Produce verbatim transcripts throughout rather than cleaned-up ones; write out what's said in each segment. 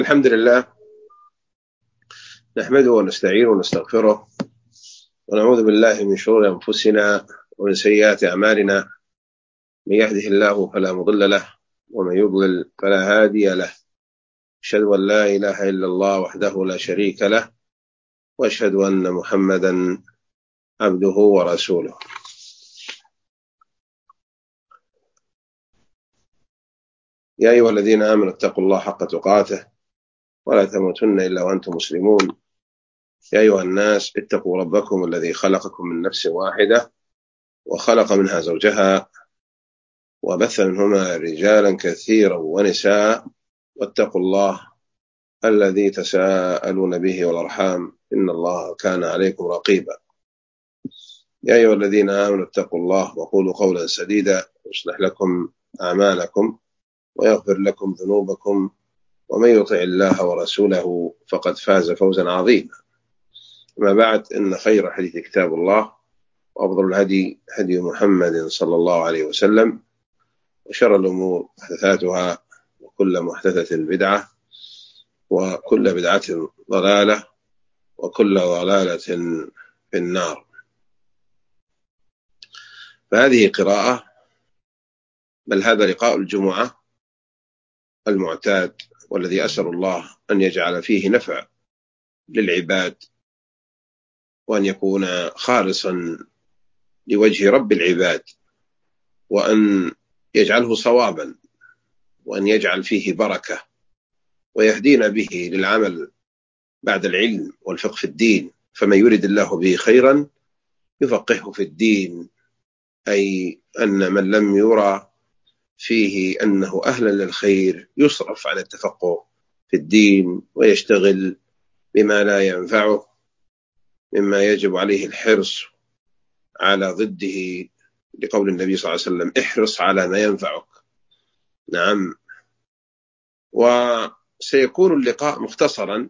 الحمد لله، نحمده ونستعينه ونستغفره ونعوذ بالله من شرور أنفسنا ومن سيئات أعمالنا. من يهده الله فلا مضل له ومن يضلل فلا هادي له. أشهد أن لا إله إلا الله وحده لا شريك له، وأشهد أن محمدا عبده ورسوله. يا أيها الذين آمنوا اتقوا الله حق تقاته ولا تموتن إلا وأنتم مسلمون. يا أيها الناس اتقوا ربكم الذي خلقكم من نفس واحدة وخلق منها زوجها وبث منهما رجالا كثيرا ونساء، واتقوا الله الذي تساءلون به والأرحام إن الله كان عليكم رقيبا. يا أيها الذين آمنوا اتقوا الله وقولوا قولا سديدا يصلح لكم أعمالكم ويغفر لكم ذنوبكم، ومن يطع الله ورسوله فقد فاز فوزا عظيما. أما بعد، إن خير الحديث كتاب الله، وأفضل الهدي هدي محمد صلى الله عليه وسلم، وشر الأمور محدثاتها، وكل محدثة بدعة، وكل بدعة ضلالة، وكل ضلالة في النار. فهذه قراءة، بل هذا لقاء الجمعة المعتاد، والذي أسأل الله أن يجعل فيه نفع للعباد، وأن يكون خالصا لوجه رب العباد، وأن يجعله صوابا، وأن يجعل فيه بركة، ويهدينا به للعمل بعد العلم والفقه في الدين. فمن يرد الله به خيرا يفقهه في الدين، أي أن من لم يرى فيه أنه أهلا للخير يصرف عن التفقه في الدين ويشتغل بما لا ينفعه، مما يجب عليه الحرص على ضده، لقول النبي صلى الله عليه وسلم: احرص على ما ينفعك. نعم. وسيكون اللقاء مختصرا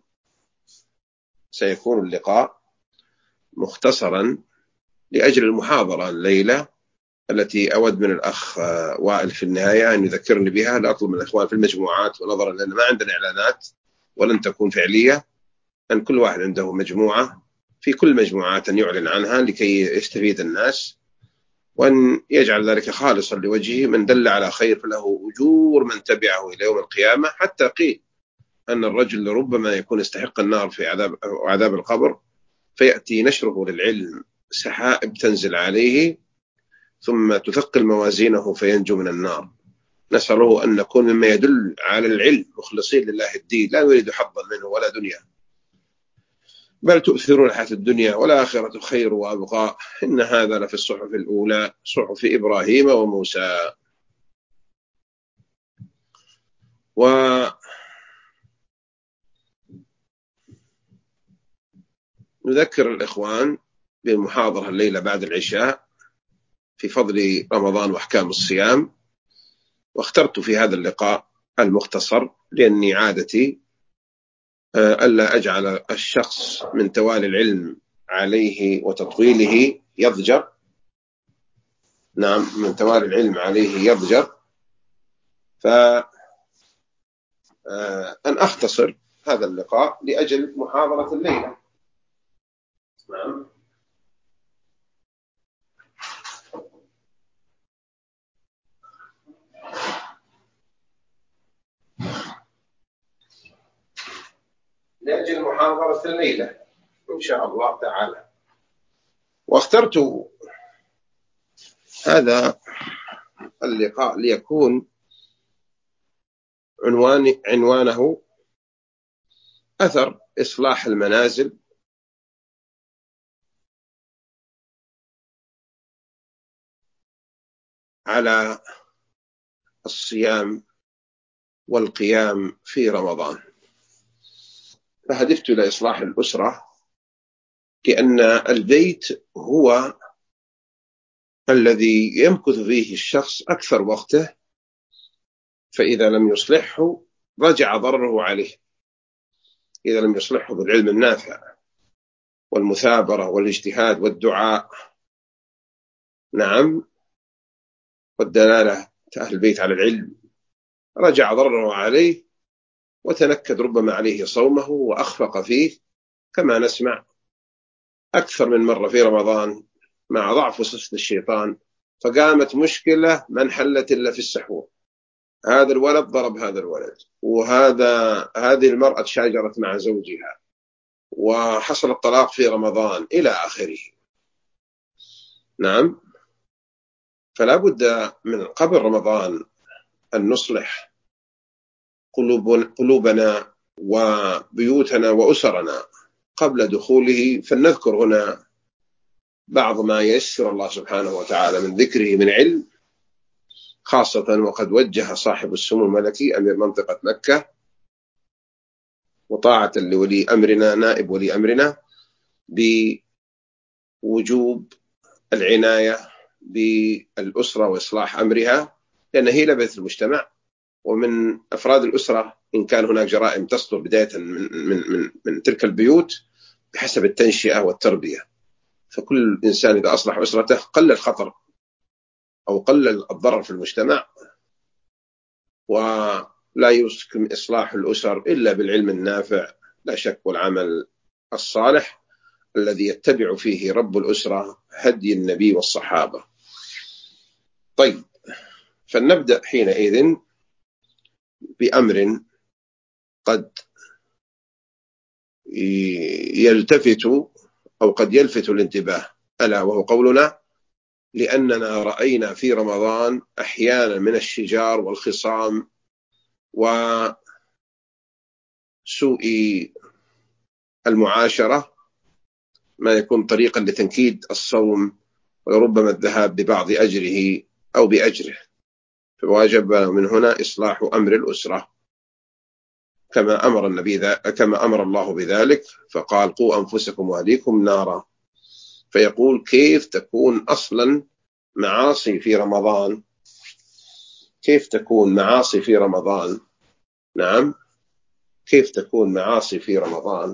سيكون اللقاء مختصرا لأجل المحاضرة الليلة، التي أود من الأخ وائل في النهاية أن يذكرني بها. لأطلب من الأخوان في المجموعات، ونظرا لأن ما عندنا إعلانات ولن تكون فعلية، أن كل واحد عنده مجموعة في كل مجموعات أن يعلن عنها لكي يستفيد الناس، وأن يجعل ذلك خالصا لوجهه. من دل على خير فله أجور من تبعه إلى يوم القيامة. حتى قيل أن الرجل ربما يكون يستحق النار في عذاب, عذاب القبر، فيأتي نشره للعلم سحائب تنزل عليه ثم تثقل موازينه فينجو من النار. نسأله أن نكون مما يدل على العلم مخلصين لله الدين، لا نريد حظا منه ولا دنيا، بل تؤثرون الحياة الدنيا والآخرة خير وأبقى. إن هذا لفي الصحف الأولى، صحف إبراهيم وموسى. ونذكر الإخوان بالمحاضرة الليلة بعد العشاء في فضل رمضان وأحكام الصيام. واخترت في هذا اللقاء المختصر لأني عادتي ألا أجعل الشخص من توالي العلم عليه وتطويله يضجر. نعم، من توالي العلم عليه يضجر. فأن أختصر هذا اللقاء لأجل محاضرة الليلة. نعم. لأجل محاضرة الليلة إن شاء الله تعالى. واخترت هذا اللقاء ليكون عنوان عنوانه أثر إصلاح المنازل على الصيام والقيام في رمضان. فهدفت إلى إصلاح الأسرة، لأن البيت هو الذي يمكث فيه الشخص أكثر وقته، فإذا لم يصلحه رجع ضرره عليه. إذا لم يصلحه بالعلم النافع والمثابرة والاجتهاد والدعاء، نعم، والدلالة أهل البيت على العلم، رجع ضرره عليه وتنكد ربما عليه صومه وأخفق فيه، كما نسمع أكثر من مرة في رمضان مع ضعف وسوسة الشيطان، فقامت مشكلة ما انحلت إلا في السحور. هذا الولد ضرب هذا الولد، وهذا هذه المرأة تشاجرت مع زوجها، وحصل الطلاق في رمضان إلى آخره. نعم، فلا بد من قبل رمضان أن نصلح قلوبنا وبيوتنا وأسرنا قبل دخوله. فلنذكر هنا بعض ما ييسر الله سبحانه وتعالى من ذكره من علم، خاصة وقد وجه صاحب السمو الملكي أمير منطقة مكة وطاعة لولي أمرنا نائب ولي أمرنا بوجوب العناية بالأسرة وإصلاح أمرها، لأن هي لبث المجتمع، ومن أفراد الأسرة إن كان هناك جرائم تصدر بداية من, من, من, من تلك البيوت بحسب التنشئة والتربية. فكل إنسان إذا أصلح أسرته قل الخطر أو قل الضرر في المجتمع. ولا يمكن إصلاح الأسر إلا بالعلم النافع لا شك، والعمل الصالح الذي يتبع فيه رب الأسرة هدي النبي والصحابة. طيب، فلنبدأ حينئذ بأمر قد يلتفت أو قد يلفت الانتباه، ألا وهو قولنا: لأننا رأينا في رمضان أحيانا من الشجار والخصام وسوء المعاشرة ما يكون طريقا لتنكيد الصوم وربما الذهاب ببعض أجره أو بأجره، فواجب من هنا إصلاح أمر الأسرة كما أمر النبي كما أمر الله بذلك، فقال: قوا أنفسكم وأهليكم نارا. فيقول: كيف تكون أصلا معاصي في رمضان؟ كيف تكون معاصي في رمضان؟ نعم، كيف تكون معاصي في رمضان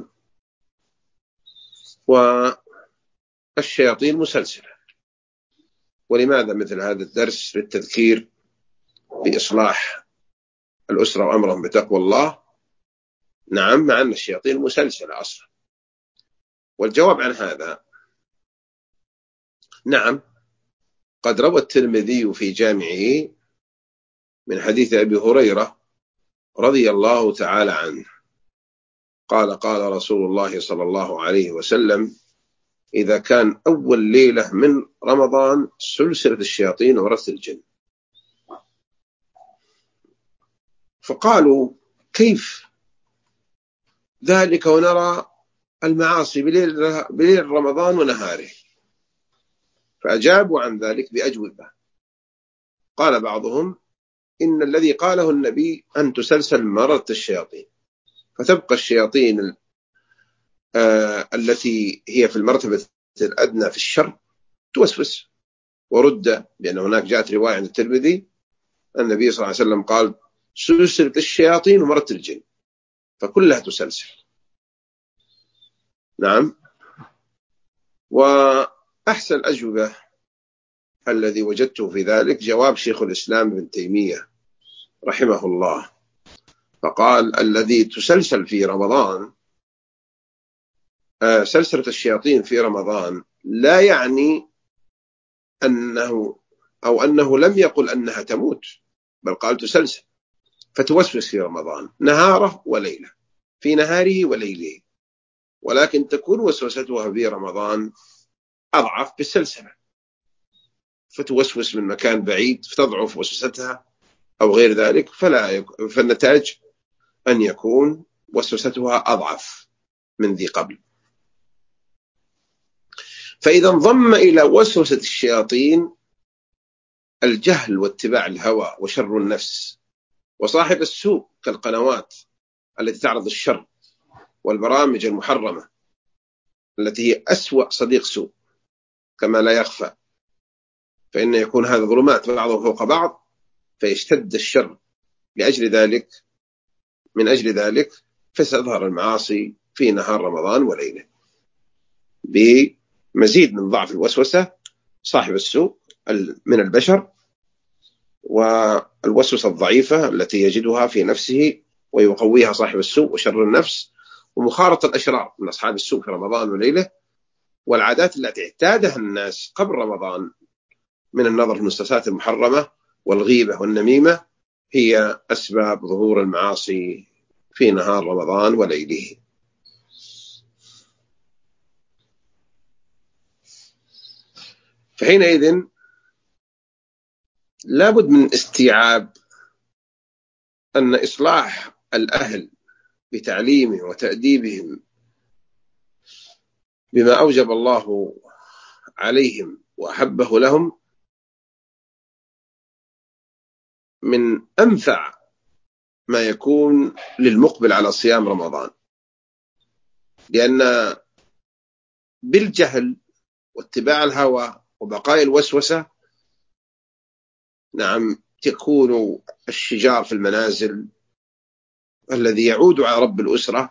والشياطين مسلسلة؟ ولماذا مثل هذا الدرس للتذكير بإصلاح الأسرة وأمرهم بتقوى الله؟ نعم، مع أن الشياطين مسلسلة أصلا. والجواب عن هذا: نعم، قد روى الترمذي في جامعه من حديث أبي هريرة رضي الله تعالى عنه قال: قال رسول الله صلى الله عليه وسلم: إذا كان أول ليلة من رمضان سلسلة الشياطين ورث الجن. فقالوا: كيف ذلك ونرى المعاصي بليل, بليل رمضان ونهاره؟ فأجابوا عن ذلك بأجوبة. قال بعضهم: إن الذي قاله النبي أن تسلسل مرض الشياطين، فتبقى الشياطين آه التي هي في المرتبة الأدنى في الشر توسوس. ورد بأن هناك جاءت رواية عن الترمذي النبي صلى الله عليه وسلم قال: سلسلة الشياطين ومرض الجن، فكلها تسلسل. نعم. وأحسن الأجوبة الذي وجدته في ذلك جواب شيخ الإسلام ابن تيمية رحمه الله، فقال: الذي تسلسل في رمضان آه سلسلة الشياطين في رمضان لا يعني أنه أو أنه لم يقل أنها تموت، بل قال تسلسل، فتوسوس في رمضان نهاره وليله، في نهاره وليله، ولكن تكون وسوستها في رمضان أضعف بالسلسلة، فتوسوس من مكان بعيد فتضعف وسوستها أو غير ذلك، فلا يك... فالنتاج أن يكون وسوستها أضعف من ذي قبل. فإذا انضم إلى وسوسة الشياطين الجهل واتباع الهوى وشر النفس وصاحب السوء كالقنوات التي تعرض الشر والبرامج المحرمة التي هي أسوأ صديق سوء كما لا يخفى، فإن يكون هذا ظلمات بعضهم فوق بعض فيشتد الشر. لأجل ذلك من أجل ذلك فستظهر المعاصي في نهار رمضان وليله بمزيد من ضعف الوسوسة صاحب السوء من البشر، والوسوسة الضعيفة التي يجدها في نفسه ويقويها صاحب السوء وشر النفس ومخالطة الأشرار من أصحاب السوء في رمضان وليلة، والعادات التي اعتادها الناس قبل رمضان من النظر في المسلسلات المحرمة والغيبة والنميمة هي أسباب ظهور المعاصي في نهار رمضان وليله. فحينئذ لابد من استيعاب أن إصلاح الأهل بتعليمهم وتأديبهم بما أوجب الله عليهم وأحبه لهم من أنفع ما يكون للمقبل على صيام رمضان، لأن بالجهل واتباع الهوى وبقاء الوسوسة نعم تكون الشجار في المنازل الذي يعود على رب الأسرة،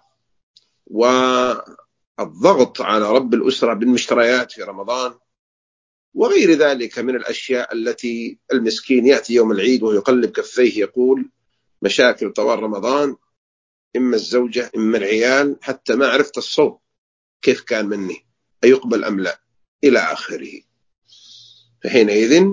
والضغط على رب الأسرة بالمشتريات في رمضان وغير ذلك من الأشياء التي المسكين يأتي يوم العيد ويقلب كفيه يقول مشاكل طوال رمضان، إما الزوجة إما العيال، حتى ما عرفت الصوم كيف كان مني أيقبل أم لا إلى آخره. فحينئذ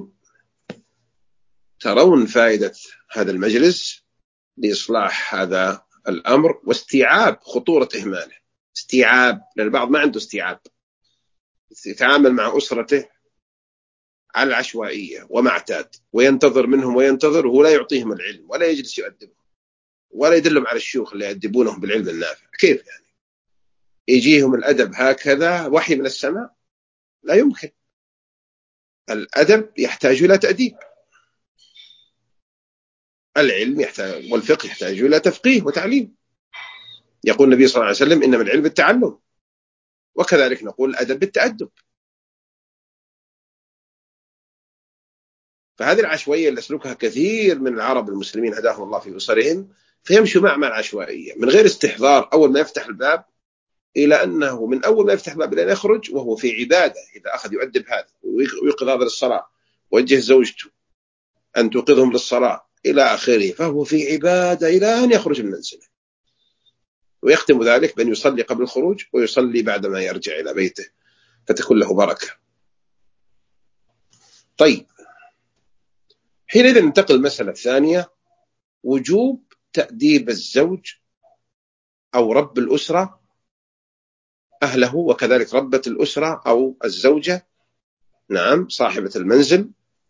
ترون فائدة هذا المجلس لإصلاح هذا الأمر واستيعاب خطورة إهماله. استيعاب، لأن البعض ما عنده استيعاب، يتعامل مع أسرته على العشوائية وما اعتاد وينتظر منهم وينتظر وهو لا يعطيهم العلم ولا يجلس يؤدبهم ولا يدلهم على الشيوخ اللي يؤدبونهم بالعلم النافع. كيف يعني يجيهم الأدب هكذا وحي من السماء؟ لا يمكن. الأدب يحتاج إلى تأديب، العلم يحتاج والفقه يحتاج إلى تفقيه وتعليم. يقول النبي صلى الله عليه وسلم إنما العلم بالتعلم، وكذلك نقول الأدب بالتأدب. فهذه العشوائية اللي سلوكها كثير من العرب المسلمين هداهم الله في أسرهم، فيمشوا مع مع العشوائية من غير استحضار أول ما يفتح الباب، إلى أنه من أول ما يفتح الباب إلى أن يخرج وهو في عبادة. إذا أخذ يؤدب هذا ويوقظ هذا للصلاة ويوجه زوجته أن توقظهم للصلاة إلى آخره، فهو في عبادة إلى أن يخرج من منزله، ويختم ذلك بأن يصلي قبل الخروج ويصلي بعدما يرجع إلى بيته فتكون له بركة. طيب، حينئذ ننتقل المسألة الثانية، وجوب تأديب الزوج أو رب الأسرة أهله، وكذلك ربة الأسرة أو الزوجة نعم صاحبة المنزل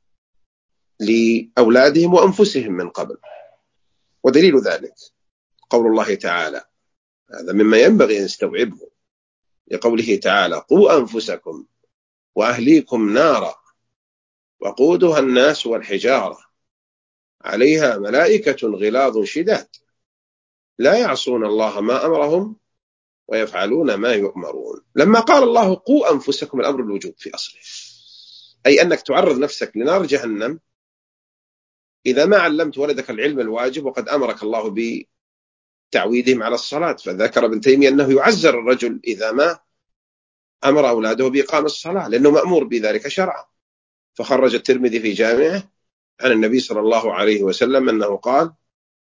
لأولادهم وأنفسهم من قبل. ودليل ذلك قول الله تعالى، هذا مما ينبغي أن نستوعبه، لقوله تعالى قوا أنفسكم وأهليكم نارا وقودها الناس والحجارة عليها ملائكة غلاظ شداد لا يعصون الله ما أمرهم ويفعلون ما يؤمرون. لما قال الله قوا أنفسكم، الأمر الوجوب في أصله، أي أنك تعرض نفسك لنار جهنم إذا ما علمت ولدك العلم الواجب، وقد أمرك الله بتعويدهم على الصلاة. فذكر ابن تيمية أنه يعزر الرجل إذا ما أمر أولاده بإقام الصلاة لأنه مأمور بذلك شرعا. فخرج الترمذي في جامعه عن النبي صلى الله عليه وسلم أنه قال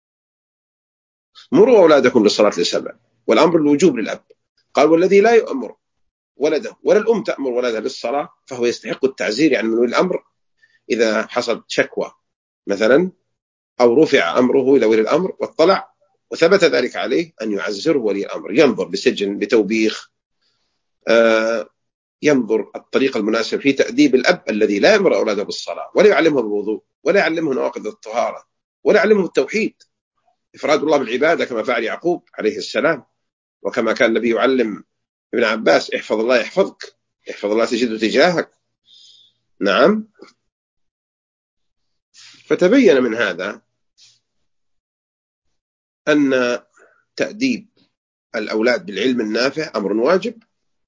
مروا أولادكم للصلاة لسبع، والأمر الوجوب للأب. قال والذي لا يأمر ولده ولا الأم تأمر ولدها للصلاة فهو يستحق التعزير يعني من ولي الأمر إذا حصلت شكوى مثلا أو رفع أمره إلى ولي الأمر واطلع وثبت ذلك عليه، أن يعزره ولي الأمر، ينظر بسجن بتوبيخ، آه ينظر الطريقة المناسبة في تأديب الأب الذي لا يأمر أولاده بالصلاة ولا يعلمه الوضوء ولا يعلمه نواقض الطهارة ولا يعلمه التوحيد، إفراد الله بالعبادة كما فعل يعقوب عليه السلام، وكما كان النبي يعلم ابن عباس احفظ الله يحفظك، احفظ الله تجده تجاهك. نعم. فتبين من هذا أن تأديب الأولاد بالعلم النافع أمر واجب،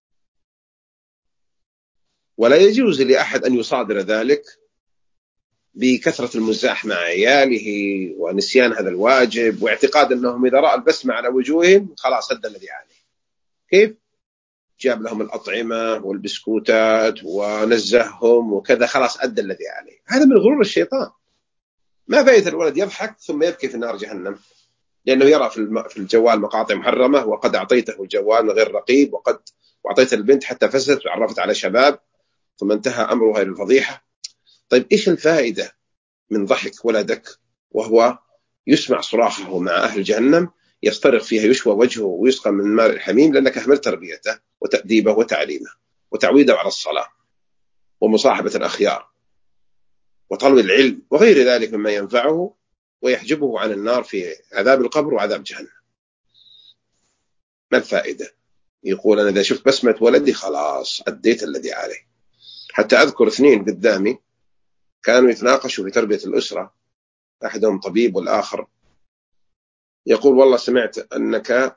ولا يجوز لأحد أن يصادر ذلك بكثرة المزاح مع عياله ونسيان هذا الواجب واعتقاد أنهم إذا رأى البسمة على وجوههم خلاص أدى الذي عليه. كيف؟ جاب لهم الأطعمة والبسكوتات ونزههم وكذا خلاص أدى الذي عليه. هذا من غرور الشيطان. ما فائدة الولد يضحك ثم يبكي في نار جهنم؟ لأنه يرى في الجوال مقاطع محرمة، وقد أعطيته الجوال من غير رقيب، وقد وأعطيت البنت حتى فسدت وعرفت على شباب، ثم انتهى أمرها إلى الفضيحة. طيب إيش الفائدة من ضحك ولدك وهو يسمع صراخه مع أهل جهنم، يصطرخ فيها، يشوى وجهه ويسقى من ماء الحميم، لأنك أهملت تربيته وتأديبه وتعليمه وتعويده على الصلاة ومصاحبة الأخيار وطلب العلم وغير ذلك مما ينفعه ويحجبه عن النار في عذاب القبر وعذاب جهنم. ما الفائدة؟ يقول أنا إذا شفت بسمة ولدي خلاص أديت الذي عليه. حتى أذكر اثنين قدامي كانوا يتناقشوا في تربية الأسرة، أحدهم طبيب والآخر يقول والله سمعت أنك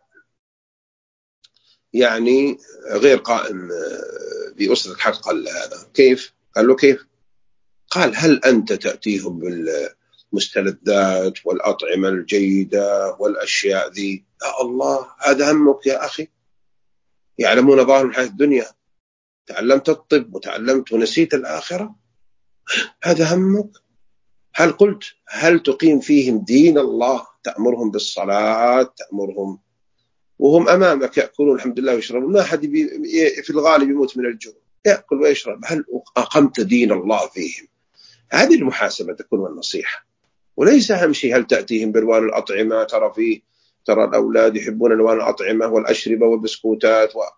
يعني غير قائم بأسرتك حق. قال هذا كيف؟ قال له كيف؟ قال هل أنت تأتيهم بالمستلذات والأطعمة الجيدة والأشياء ذي؟ يا الله، هذا همك يا أخي؟ يعلمون ظاهر الحياة الدنيا، تعلمت الطب وتعلمت ونسيت الآخرة، هذا همك؟ هل قلت هل تقيم فيهم دين الله؟ تأمرهم بالصلاة، تأمرهم وهم أمامك يأكلون الحمد لله ويشربون، ما حد في الغالب يموت من الجوع، يأكل ويشرب. هل أقمت دين الله فيهم؟ هذه المحاسبة تكون والنصيحة، وليس أهم شيء هل تأتيهم بألوان الأطعمة. ترى في ترى الأولاد يحبون ألوان الأطعمة والأشربة والبسكوتات و...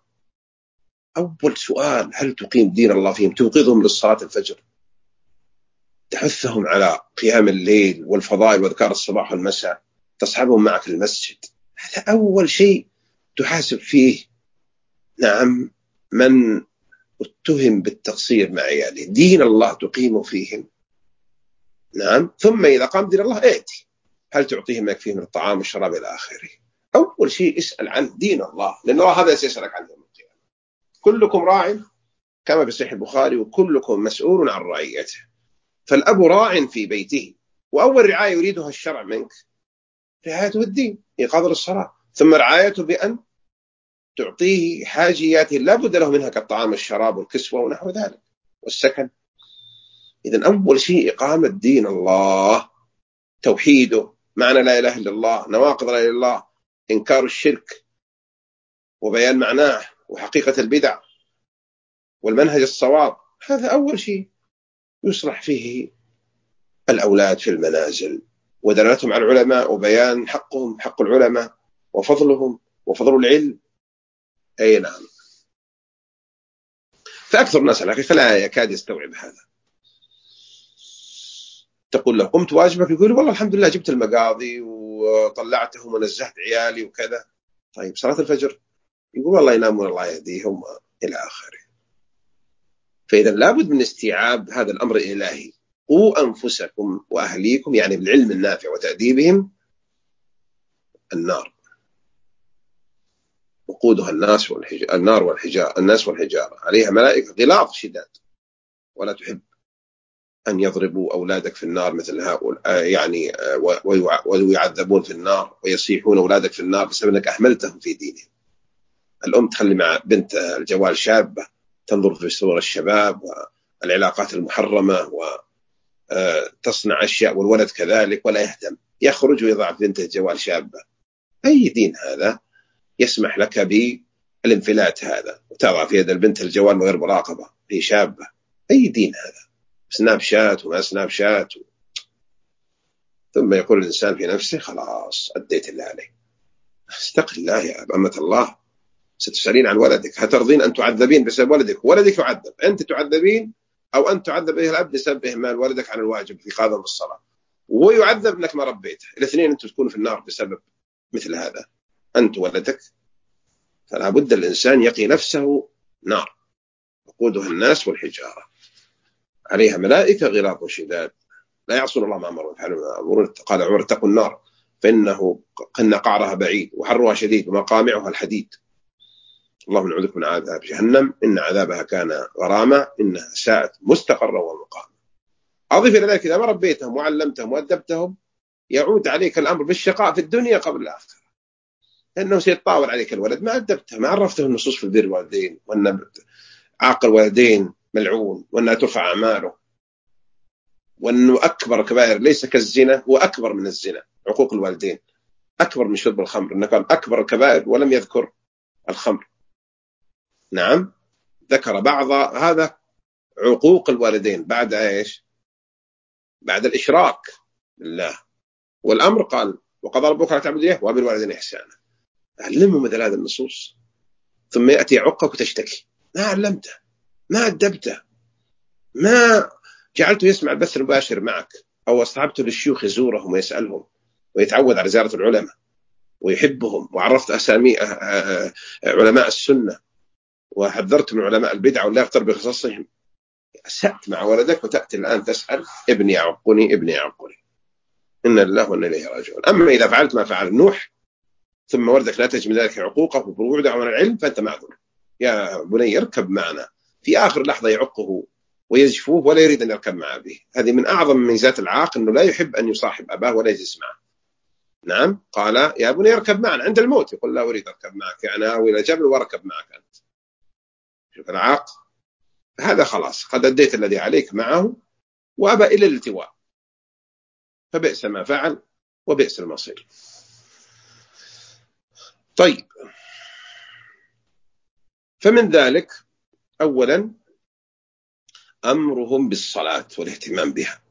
أول سؤال هل تقيم دين الله فيهم؟ توقظهم للصلاة الفجر، تحثهم على قيام الليل والفضائل وذكار الصباح والمساء، تصحبهم معك المسجد. هذا أول شيء تحاسب فيه. نعم، من اتهم بالتقصير مع عياله دين الله تقيم فيهم. نعم، ثم إذا قام دين الله ائتي هل تعطيهم ما يكفيه من الطعام والشراب إلى آخره. أول شيء اسأل عن دين الله، لأن الله هذا سيسألك عنه يوم القيامة. كلكم راع كما في صحيح البخاري وكلكم مسؤول عن رعيته. فالأب راع في بيته، وأول رعاية يريدها الشرع منك رعايته الدين، إيقاظ الصلاة، ثم رعايته بأن تعطيه حاجياته لا بد له منها كالطعام والشراب والكسوة ونحو ذلك والسكن. إذن أول شيء إقامة دين الله، توحيده، معنى لا إله إلا الله، نواقض لا إله إلا الله، إنكار الشرك وبيان معناه وحقيقة البدع والمنهج الصواب. هذا أول شيء يصلح فيه الأولاد في المنازل، ودلالتهم على العلماء وبيان حقهم، حق العلماء وفضلهم وفضل العلم. أي نعم. فأكثر الناس على الحقيقة لا يكاد يستوعب هذا. تقول له قمت واجبك، يقول والله الحمد لله جبت المقاضي وطلعتهم ونزهت عيالي وكذا. طيب صلاة الفجر؟ يقول والله ينامون الله يهديهم إلى آخره. فإذا لابد من استيعاب هذا الأمر الإلهي. قوا أنفسكم وأهليكم، يعني بالعلم النافع وتأديبهم، النار وقودها الناس والحجارة، النار والحجارة، الناس والحجارة عليها ملائكة غلاظ شداد. ولا تحب أن يضربوا أولادك في النار مثل هؤلاء، يعني ويعذبون في النار ويصيحون أولادك في النار بسبب أنك أهملتهم في دينهم. الأم تخلي مع بنت الجوال شابة تنظر في صور الشباب والعلاقات المحرمة وتصنع أشياء، والولد كذلك ولا يهتم، يخرج ويضع بنته جوال شابة. أي دين هذا يسمح لك بالانفلات هذا وتضع في يد البنت الجوال من غير مراقبة، هي شابة؟ أي دين هذا؟ سناب شات وما سناب شات و... ثم يقول الإنسان في نفسه خلاص أديت اللي عليه. استقل الله يا أمة الله، ستسألين عن ولدك، هترضين أن تعذبين بسبب ولدك؟ ولدك يعذب، أنت تعذبين، أو أنت تعذب أيها الأب بسبب إهمال ولدك عن الواجب في قاضي بالصلاة، ويعذب أنك ما ربيته. الاثنين أنتم تكونوا في النار بسبب مثل هذا، أنت ولدك. فلا بد الإنسان يقي نفسه نار وقودها الناس والحجارة عليها ملائكة غلاظ شداد لا يعصون الله ما أمرهم ويفعلون ما يؤمرون. قال عمر اتقوا النار فإنه قن قعرها بعيد وحرها شديد ومقامعها الحديد. اللهم نعوذ من عذاب جهنم إن عذابها كان غراما إنها ساءت مستقرا ومقاما. أضيف إلى ذلك إذا ما ربيتهم وعلمتهم وأدبتهم يعود عليك الأمر بالشقاء في الدنيا قبل الآخرة، لأنه سيتطاول عليك الولد ما أدبته، ما عرفته النصوص في البر والوالدين، وأن عاقل والدين ملعون، وأنها ترفع أعماله، وأنه أكبر كبائر ليس كالزنا، هو أكبر من الزنا عقوق الوالدين. أكبر من شرب الخمر، إنه قال أكبر الكبائر ولم يذكر الخمر. نعم، ذكر بعض هذا عقوق الوالدين بعد إيش؟ بعد الإشراك بالله. والأمر قال وقضى ربك لا تعبدوا إياه وبالوالدين إحسانا. علموا مثل هذه النصوص، ثم يأتي عقك وتشتكي ما علمته، ما أدبته، ما جعلته يسمع البث المباشر معك، أو أصحبته للشيوخ يزورهم ويسألهم ويتعود على زيارة العلماء ويحبهم، وعرفت أسامي علماء السنة وحذرت من علماء البدع ولا يغتر بخصوصهم. أسأت مع ولدك وتأتي الآن تسأل ابني يعقني ابني يعقني. إن الله وإنا إليه راجعون. أما إذا فعلت ما فعل نوح ثم وردك ناتج من ذلك عقوقه وبعده عن العلم فأنت معذور. يا بني اركب معنا، في آخر لحظة يعقه ويجفوه ولا يريد أن يركب معه به. هذه من أعظم ميزات العاق، أنه لا يحب أن يصاحب أباه ولا يجلس معه. نعم، قال يا بني اركب معنا عند الموت، يقول لا أريد أركب معك، يعني أوي إلى جبل واركب معك أنت. شوف العاق هذا خلاص قد أديت الذي عليك معه وأبى إلى الالتواء، فبئس ما فعل وبئس المصير. طيب، فمن ذلك أولا أمرهم بالصلاة والاهتمام بها.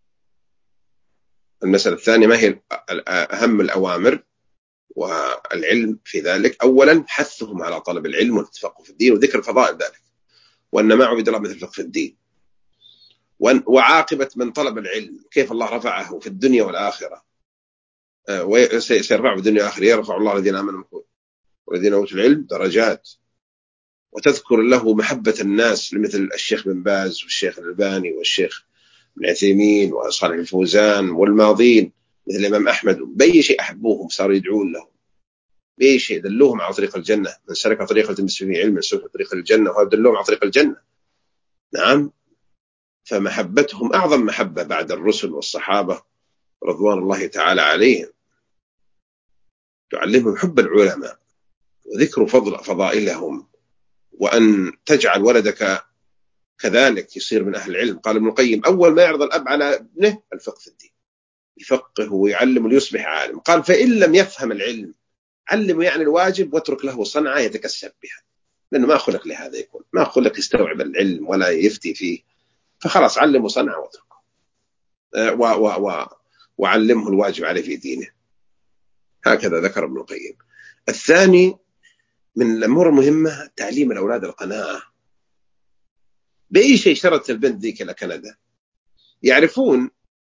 المسألة الثانية ما هي أهم الأوامر والعلم في ذلك؟ أولا حثهم على طلب العلم والتفقه في الدين وذكر فضائل ذلك، وأن ما عبد الله مثل الفقه في الدين، وعاقبة من طلب العلم كيف الله رفعه في الدنيا والآخرة، وسيرفعه في الدنيا والآخرة. يرفع الله الذين آمنوا والذين أوتوا العلم درجات. وتذكر له محبة الناس مثل الشيخ بن باز والشيخ الألباني والشيخ ابن عثيمين وصالح الفوزان والماضين مثل الإمام أحمد، بأي شيء أحبوهم صاروا يدعون لهم، بأي شيء دلوهم على طريق الجنة. من سلك طريقة تمس فيه علم سلك طريق الجنة، وهذا دلوهم على طريق الجنة. نعم، فمحبتهم أعظم محبة بعد الرسل والصحابة رضوان الله تعالى عليهم. تعلمهم حب العلماء وذكر فضل فضائلهم، وأن تجعل ولدك كذلك يصير من أهل العلم. قال ابن القيم أول ما يعرض الأب على ابنه الفقه في الدين، يفقه ويعلم ليصبح عالم. قال فإن لم يفهم العلم علمه يعني الواجب واترك له صنعة يتكسب بها، لأنه ما خلق لهذا، يكون ما خلق يستوعب العلم ولا يفتي فيه، فخلاص علمه صنعة واتركه و و و وعلمه الواجب عليه في دينه. هكذا ذكر ابن القيم. الثاني من الأمور المهمة تعليم الأولاد القناعة. بأي شيء شرت البنت ذيك إلى كندا يعرفون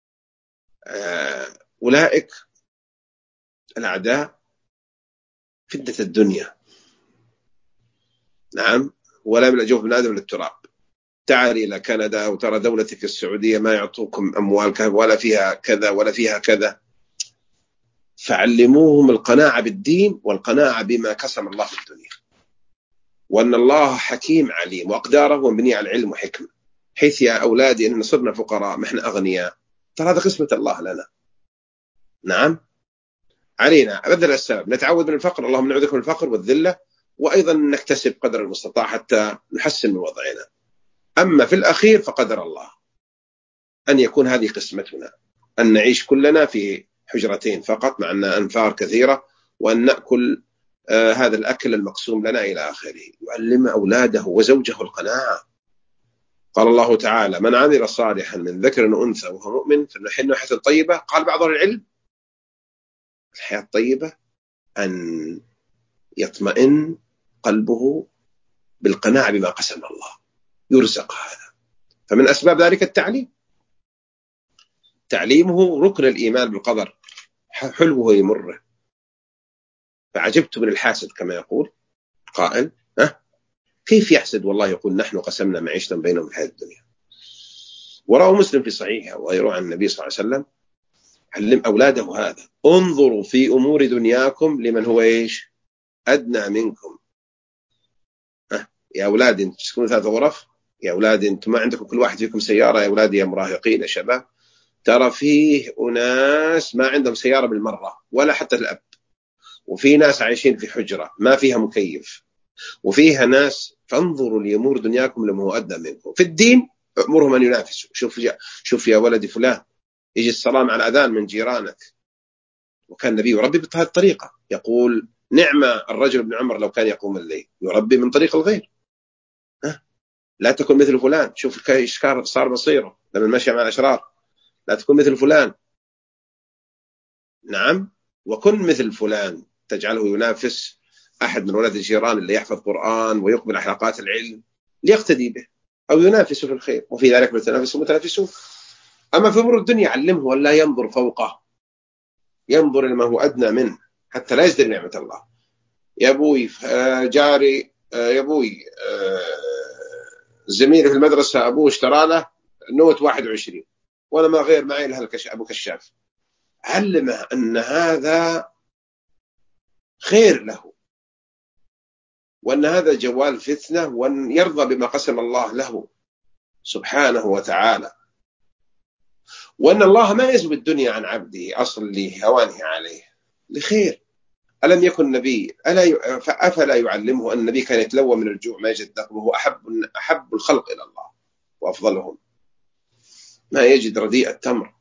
أولئك الأعداء فتنة الدنيا. نعم، ولا من أجوف من آدم للتراب. تعال إلى كندا وترى دولتك السعودية ما يعطوكم أموال ولا فيها كذا ولا فيها كذا. فعلموهم القناعة بالدين والقناعة بما قسم الله في الدنيا، وأن الله حكيم عليم وأقداره مبنية على العلم وحكمة. حيث يا أولادي إن صرنا فقراء ما إحنا أغنياء، ترى هذا قسمة الله لنا. نعم، علينا بذل السبب نتعود من الفقر، اللهم نعوذك من الفقر والذلة، وأيضا نكتسب قدر المستطاع حتى نحسن من وضعنا. أما في الأخير فقدر الله أن يكون هذه قسمتنا، أن نعيش كلنا في حجرتين فقط مع أن أنفار كثيرة، وأن نأكل آه هذا الأكل المقسوم لنا إلى آخره. يعلم أولاده وزوجه القناعة. قال الله تعالى من عمل صالحا من ذكر وأنثى وهو مؤمن فلنحيينه حياة طيبة. قال بعض العلم الحياة الطيبة أن يطمئن قلبه بالقناعة بما قسم الله، يرزق هذا. فمن أسباب ذلك التعليم، تعليمه ركن الإيمان بالقدر، حلوه يمره. فعجبت من الحاسد كما يقول قائل أه؟ كيف يحسد والله يقول نحن قسمنا معيشنا بينهم في الحياة الدنيا. وراه مسلم في صحيحه ويروى عن النبي صلى الله عليه وسلم علم أولاده هذا: انظروا في أمور دنياكم لمن هو إيش أدنى منكم. أه؟ يا أولادي أنتم تسكنون ثلاث غرف، يا أولادي أنتم ما عندكم كل واحد فيكم سيارة، يا أولادي يا مراهقين يا شباب، ترى فيه أناس ما عندهم سيارة بالمرة ولا حتى الأب، وفي ناس عايشين في حجرة ما فيها مكيف، وفيها ناس. فانظروا لأمور دنياكم لما هو أدنى منكم. في الدين أمرهم أن ينافسوا. شوف شوف يا ولدي فلان، يجي السلام على الأذان من جيرانك وكان النبي يربي بهذه الطريقة، يقول نعم الرجل ابن عمر لو كان يقوم الليل، يربي من طريق الغير. ها؟ لا تكن مثل فلان، شوف ايش صار مصيره لما مشى مع الأشرار. لا تكن مثل فلان، نعم، وكن مثل فلان، تجعله ينافس أحد من ولاد الجيران اللي يحفظ قرآن ويقبل على حلقات العلم ليقتدي به أو ينافسه في الخير، وفي ذلك متنافس المتنافسون. أما في أمور الدنيا علمه أن لا ينظر فوقه، ينظر إلى ما هو أدنى منه حتى لا يزدر نعمة الله. يا أبوي جاري، يا أبوي زميلي في المدرسة أبوه اشترى له نوت واحد وعشرين وأنا ما غير معي لها أبو كشاف. علمه أن هذا خير له، وأن هذا جوال فتنة، وأن يرضى بما قسم الله له سبحانه وتعالى، وأن الله ما يزوي الدنيا عن عبده أصل لهوانه عليه لخير. ألم يكن نبي ألا ي... أفلا يعلمه أن النبي كان يتلوى من الجوع ما يجد دخل، وهو أحب أحب الخلق إلى الله وأفضلهم، ما يجد رديء التمر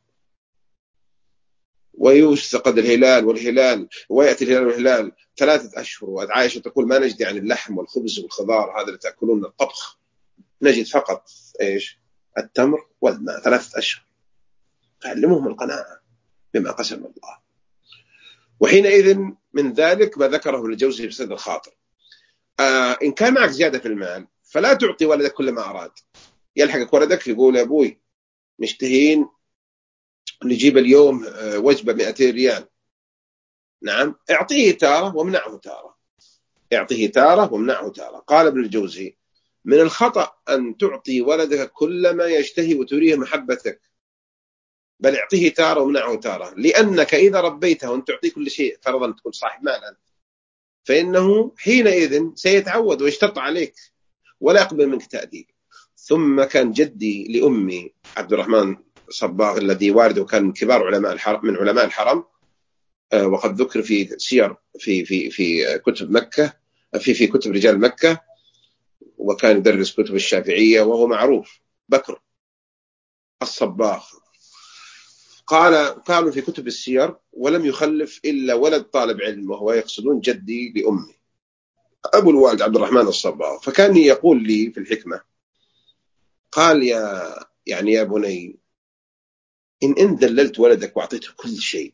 ويستقد الهلال والهلال، ويأتي الهلال والهلال ثلاثة أشهر، وعائشة تقول ما نجد عن اللحم والخبز والخضار هذا اللي تأكلون من الطبخ، نجد فقط إيش؟ التمر والماء ثلاثة أشهر. تعلمهم القناعة بما قسم الله. وحينئذ من ذلك ما ذكره ابن الجوزي في سد الخاطر، آه إن كان معك زيادة في المال فلا تعطي ولدك كل ما أراد. يلحقك ولدك يقول يا أبوي مشتهين نجيب اليوم وجبة مئتين ريال، نعم، اعطيه تارة ومنعه تارة، اعطيه تارة ومنعه تارة. قال ابن الجوزي من الخطأ أن تعطي ولدك كل ما يشتهي وتريه محبتك، بل اعطيه تارة ومنعه تارة، لأنك إذا ربيته وأن تعطيه كل شيء، فرضا تكون صاحب مال أنت، فإنه حينئذ سيتعود ويشتط عليك ولا يقبل منك تأديب. ثم كان جدي لأمي عبد الرحمن صباغ الذي والده كان من كبار علماء الحرم، من علماء الحرم، وقد ذكر في سير في في في كتب مكة، في في كتب رجال مكة، وكان يدرس كتب الشافعية، وهو معروف بكر الصباغ. قال قالوا في كتب السير ولم يخلف إلا ولد طالب علم، وهو يقصدون جدي لأمي أبو الوالد عبد الرحمن الصباغ. فكان يقول لي في الحكمة، قال يا يعني يا بني إن إن دللت ولدك وأعطيته كل شيء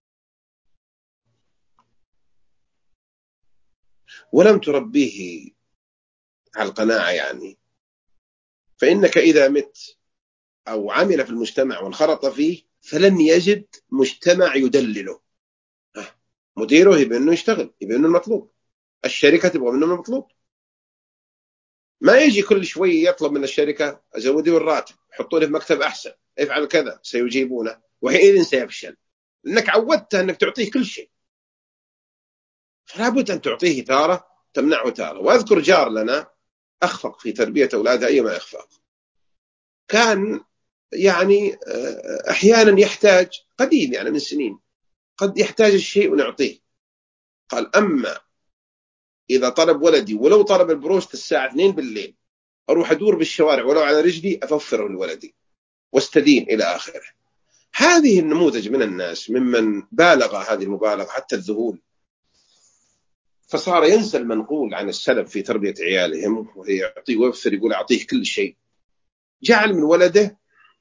ولم تربيه على القناعة، يعني فإنك إذا مت أو عمل في المجتمع وانخرط فيه فلن يجد مجتمع يدلله. مديره يبقى إنه يشتغل، يبقى إنه المطلوب، الشركة تبغى منه المطلوب، ما يجي كل شوي يطلب من الشركة أزودي الراتب، حطوني في مكتب أحسن، افعل كذا، سيجيبونه، وحينئذ سيفشل لأنك عودته أنك تعطيه كل شيء. فلا بد أن تعطيه تارة تمنعه تارة. وأذكر جار لنا أخفق في تربية أولاده أيما إخفاق، كان يعني أحيانا يحتاج، قديم يعني من سنين، قد يحتاج الشيء ونعطيه. قال أما إذا طلب ولدي ولو طلب البروشت الساعة اثنين بالليل أروح أدور بالشوارع ولو على رجلي أففره لولدي واستدين إلى آخره. هذه النموذج من الناس ممن بالغ هذه المبالغة حتى الذهول، فصار ينسى المنقول عن السلف في تربية عيالهم، ويعطيه ويوفر، يقول أعطيه كل شيء. جعل من ولده،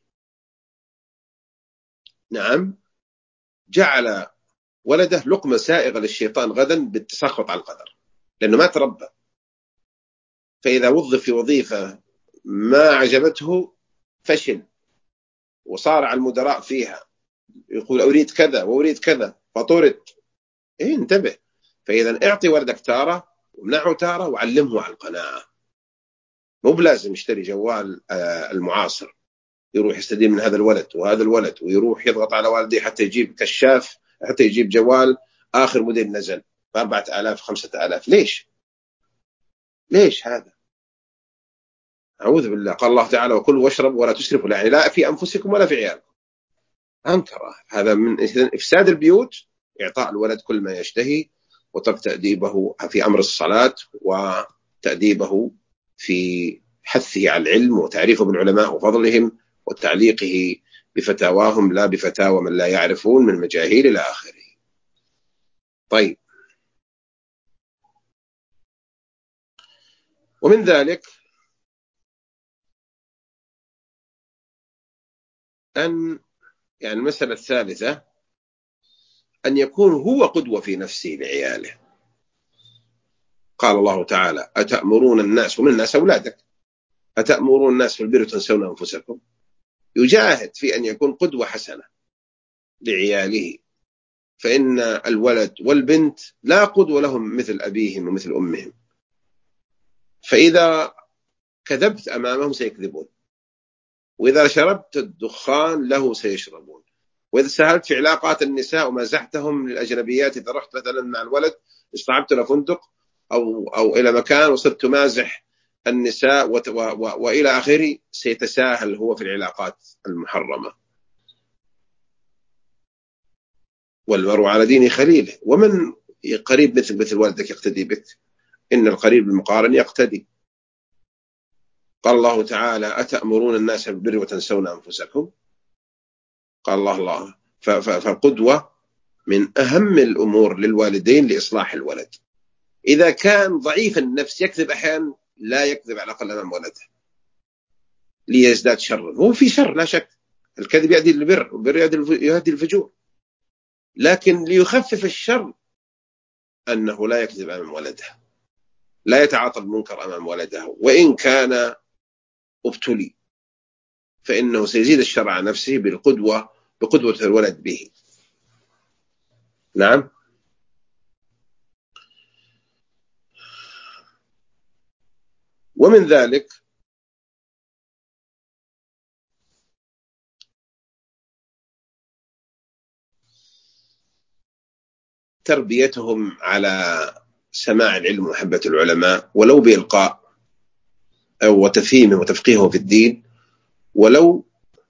نعم، جعل ولده لقمة سائغة للشيطان غدا بالتسخط على القدر، لأنه ما تربى. فإذا وظف في وظيفة ما عجبته فشل، وصار على المدراء فيها يقول أريد كذا وأريد كذا فطرد. إيه، انتبه. فإذا اعطي ولدك تارة ومنعه تارة وعلمه على القناعة. مو بلازم يشتري جوال المعاصر يروح يستدين من هذا الولد وهذا الولد، ويروح يضغط على والديه حتى يجيب كشاف، حتى يجيب جوال آخر موديل نزل بأربعة آلاف خمسة آلاف. ليش ليش هذا؟ أعوذ بالله. قال الله تعالى وكلوا واشربوا ولا تسرفوا، يعني لا في أنفسكم ولا في عيالكم. أنكره هذا من إفساد البيوت. إعطاء الولد كل ما يشتهي، وترك تأديبه في أمر الصلاة، وتأديبه في حثه على العلم وتعريفه بالعلماء وفضلهم، وتعليقه بفتاواهم لا بفتاوى من لا يعرفون من مجاهيل إلى آخره. طيب، ومن ذلك أن يعني المسألة الثالثة أن يكون هو قدوة في نفسه لعياله. قال الله تعالى: أتأمرون الناس، ومن الناس أولادك، أتأمرون الناس في البر وتنسون أنفسكم. يجاهد في أن يكون قدوة حسنة لعياله، فإن الولد والبنت لا قدوة لهم مثل أبيهم ومثل أمهم، فإذا كذبت أمامهم سيكذبون، وإذا شربت الدخان له سيشربون، وإذا سهلت في علاقات النساء ومازحتهم للأجنبيات، إذا رحت مثلا مع الولد اصطعبت له فندق أو, أو إلى مكان وصرت تمازح النساء و و وإلى آخره، سيتساهل هو في العلاقات المحرمة. والمرء على دين خليله، ومن قريب مثل مثل والدك يقتدي بك، إن القريب المقارن يقتدي. قال الله تعالى: أتأمرون الناس بالبر وتنسون أنفسكم. قال الله الله فالقدوة من أهم الأمور للوالدين لإصلاح الولد. إذا كان ضعيف النفس يكذب أحيانا، لا يكذب على الأقل أمام ولده ليزداد شرا. هو في شر لا شك، الكذب يؤدي للبر والبر يؤدي للفجور، لكن ليخفف الشر أنه لا يكذب أمام ولده، لا يتعاطى المنكر أمام ولده، وإن كان ابتلي فإنه سيزيد الشر على نفسه بالقدوة بقدوة الولد به. نعم. ومن ذلك تربيتهم على سماع العلم ومحبة العلماء، ولو بإلقاء أو وتفهيمه وتفقيهه في الدين، ولو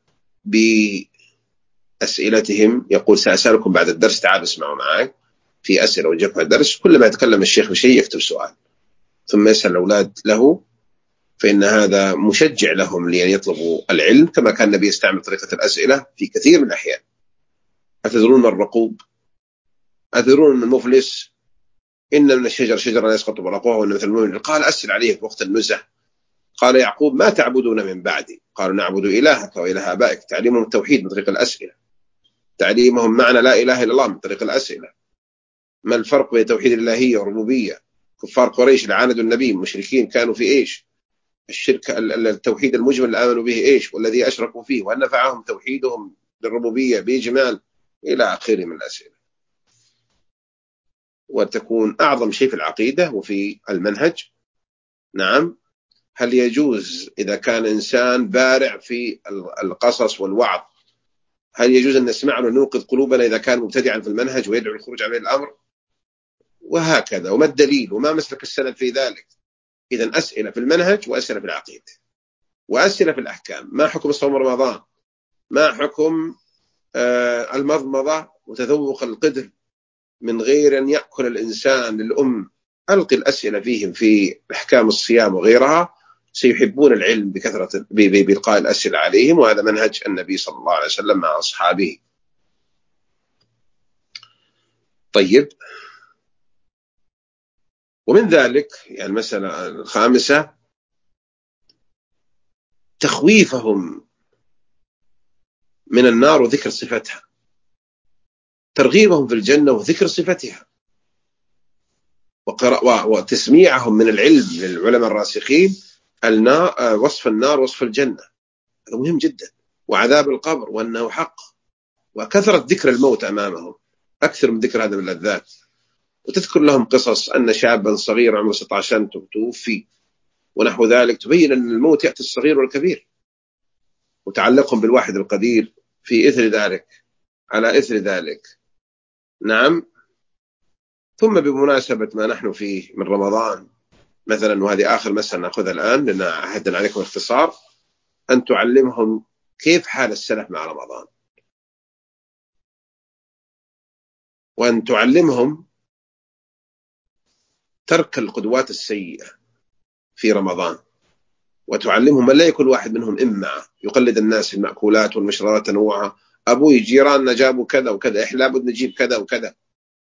بأسئلتهم. يقول: سأسألكم بعد الدرس، تعالوا اسمعوا معي في أسئلة وجهكم الدرس. كل ما يتكلم الشيخ بشيء يكتب سؤال ثم يسأل الأولاد له، فإن هذا مشجع لهم لأن يطلبوا العلم، كما كان النبي يستعمل طريقة الأسئلة في كثير من الأحيان. أتدرون ما الرقوب؟ أتدرون من المفلس؟ إن من الشجر شجرة لا يسقط ورقها وإن مثل المؤمن. قال: أسأل عليه في وقت النزهة. قال يعقوب: ما تعبدون من بعدي؟ قالوا: نعبد إلهك وإله آبائك. تعليمهم التوحيد من طريق الأسئلة، تعليمهم معنى لا إله إلا الله من طريق الأسئلة. ما الفرق بين توحيد الإلهية والربوبية؟ كفار قريش اللي عاندوا النبي مشركين كانوا في إيش؟ الشرك التوحيد المجمل اللي آمنوا به إيش؟ والذي أشركوا فيه، وأن نفعهم توحيدهم للربوبية بإجمال، إلى آخره من الأسئلة. وتكون أعظم شيء في العقيدة وفي المنهج. نعم. هل يجوز إذا كان إنسان بارع في القصص والوعظ، هل يجوز أن نسمع له نوقظ قلوبنا إذا كان مبتدعا في المنهج ويدعو الخروج عن الأمر؟ وهكذا. وما الدليل وما مسلك السند في ذلك؟ إذن أسئلة في المنهج وأسئلة في العقيدة وأسئلة في الأحكام. ما حكم صوم رمضان؟ ما حكم آه المضمضة وتذوق القدر من غير أن يأكل الإنسان للأم؟ ألقي الأسئلة فيهم في أحكام الصيام وغيرها، سيحبون العلم بكثرة بإلقاء الأسئلة عليهم، وهذا منهج النبي صلى الله عليه وسلم مع أصحابه. طيب، ومن ذلك يعني المسألة الخامسة تخويفهم من النار وذكر صفتها، ترغيبهم في الجنة وذكر صفتها، وتسميعهم من العلم للعلماء الراسخين وصف النار وصف الجنة. هذا مهم جدا. وعذاب القبر وأنه حق، وكثرة ذكر الموت أمامهم أكثر من ذكر هذا من اللذات. وتذكر لهم قصص أن شابا صغير عمره ستة عشر سنة توفي ونحو ذلك، تبين أن الموت يأتي الصغير والكبير. وتعلقهم بالواحد القدير في إثر ذلك على إثر ذلك. نعم. ثم بمناسبة ما نحن فيه من رمضان مثلا، وهذه آخر مسألة نأخذها الآن لأن عهدنا عليكم اختصار، أن تعلمهم كيف حال السلف مع رمضان، وأن تعلمهم ترك القدوات السيئة في رمضان، وتعلمهم أن لا يكون واحد منهم إمعة يقلد الناس في المأكولات والمشروبات تنوعها. أبوي جيراننا جابوا كذا وكذا، إحنا لابد نجيب كذا وكذا.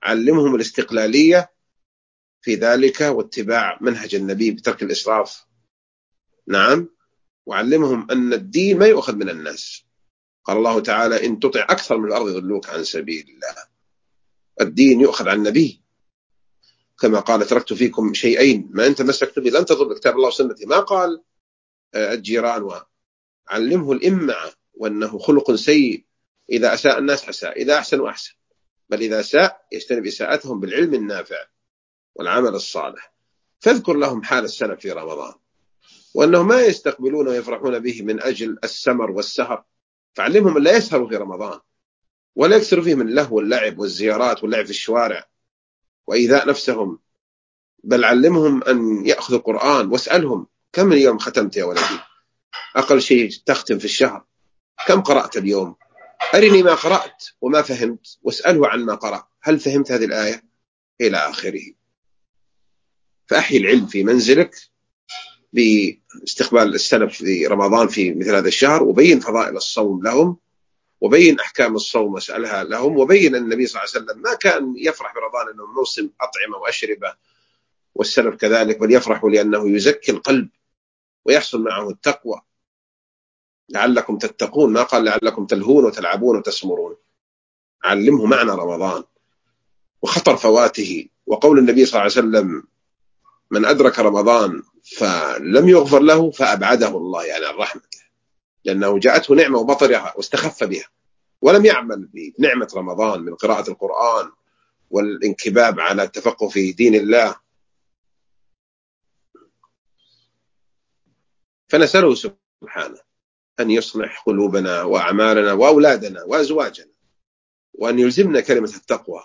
علمهم الاستقلالية في ذلك واتباع منهج النبي بترك الإسراف. نعم. وعلمهم أن الدين ما يؤخذ من الناس. قال الله تعالى: إن تطع أكثر من الأرض يضلوك عن سبيل الله. الدين يؤخذ عن النبي، كما قال: تركت فيكم شيئين ما أنت مسكت به لن تضل كتاب الله وسنتي. ما قال الجيران. وعلمه الإمعة، وأنه خلق سيء، إذا أساء الناس أساء، إذا أحسن أحسن، بل إذا ساء يجتنب إساءتهم بالعلم النافع والعمل الصالح. فاذكر لهم حال السلف في رمضان، وأنهم ما يستقبلون ويفرحون به من أجل السمر والسهر. فعلمهم أن لا يسهروا في رمضان، ولا يكثروا فيه من اللهو واللعب والزيارات واللعب في الشوارع وإيذاء نفسهم. بل علمهم أن يأخذوا القرآن، واسألهم: كم من يوم ختمت يا ولدي؟ أقل شيء تختم في الشهر. كم قرأت اليوم؟ أرني ما قرأت وما فهمت، واسأله عن ما قرأ. هل فهمت هذه الآية؟ إلى آخره. فأحيي العلم في منزلك باستقبال السلف في رمضان في مثل هذا الشهر، وبين فضائل الصوم لهم، وبين أحكام الصوم واسألها لهم، وبين أن النبي صلى الله عليه وسلم ما كان يفرح برمضان أنه موسم أطعمة وأشربة، والسلف كذلك، بل يفرحوا لأنه يزكي القلب ويحصل معه التقوى. لعلكم تتقون، ما قال لعلكم تلهون وتلعبون وتسمرون. علمه معنى رمضان وخطر فواته. وقول النبي صلى الله عليه وسلم: من أدرك رمضان فلم يغفر له فأبعده الله يعني عن رحمته، لأنه جاءته نعمة وبطرها واستخف بها، ولم يعمل بنعمة رمضان من قراءة القرآن والانكباب على التفقه في دين الله. فنسأله سبحانه أن يصلح قلوبنا وأعمالنا وأولادنا وأزواجنا، وأن يلزمنا كلمة التقوى،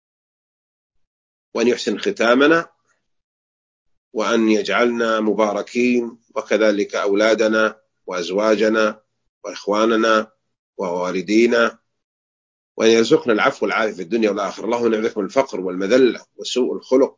وأن يحسن ختامنا، وأن يجعلنا مباركين، وكذلك أولادنا وأزواجنا وإخواننا ووالدينا، وأن يرزقنا العفو والعافية في الدنيا والآخرة. اللهم نعوذ بك من الفقر والمذلة وسوء الخلق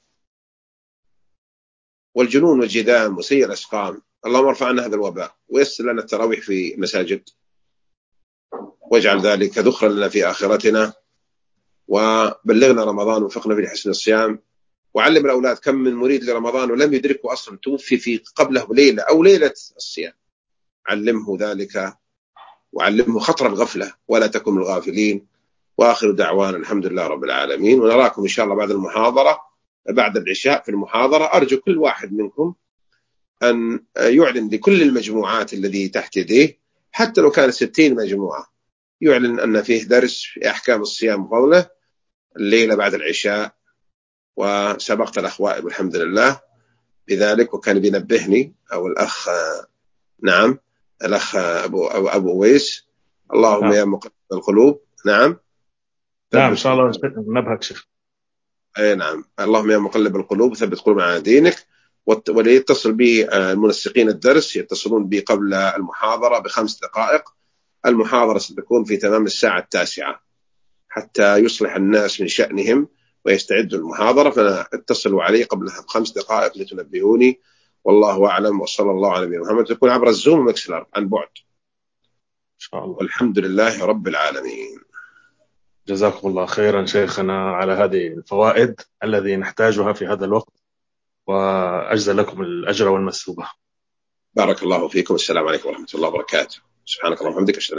والجنون والجذام وسيء الأسقام. اللهم ارفع عنا هذا الوباء، ويسر لنا التراويح في المساجد، واجعل ذلك ذخرا لنا في آخرتنا، وبلغنا رمضان وفقنا في حسن الصيام. وعلم الأولاد كم من مريد لرمضان ولم يدركه أصلا، توفي في قبله ليلة أو ليلة الصيام. علمه ذلك، وعلمه خطر الغفلة، ولا تكن من الغافلين. وآخر دعوانا الحمد لله رب العالمين. ونراكم إن شاء الله بعد المحاضرة، بعد العشاء في المحاضرة. أرجو كل واحد منكم أن يعلن لكل المجموعات الذي تحت يديه، حتى لو كانت ستين مجموعة، يعلن أن فيه درس في أحكام الصيام وفضله الليلة بعد العشاء. وسبقت الأخوائب الحمد لله بذلك، وكان بينبهني أو الأخ نعم الأخ أبو أبو, أبو ويس. اللهم نعم. يا مقلب القلوب. نعم نعم إن شاء الله نبهك شيخ. أي نعم. اللهم يا مقلب القلوب ثبت قلوبنا على دينك. وليتصل بي المنسقين الدرس، يتصلون بي قبل المحاضرة بخمس دقائق. المحاضرة ستكون في تمام الساعة التاسعة، حتى يصلح الناس من شأنهم ويستعدوا المحاضرة. فاتصلوا علي قبلها بخمس دقائق لتنبهوني. والله أعلم، وصلى الله على نبينا محمد. تكون عبر الزوم ومكسلر عن بعد إن شاء الله. والحمد لله رب العالمين. جزاكم الله خيرا شيخنا على هذه الفوائد الذي نحتاجها في هذا الوقت، وأجزل لكم الأجر والمثوبة. بارك الله فيكم. السلام عليكم ورحمة الله وبركاته. سبحانك اللهم وبحمدك.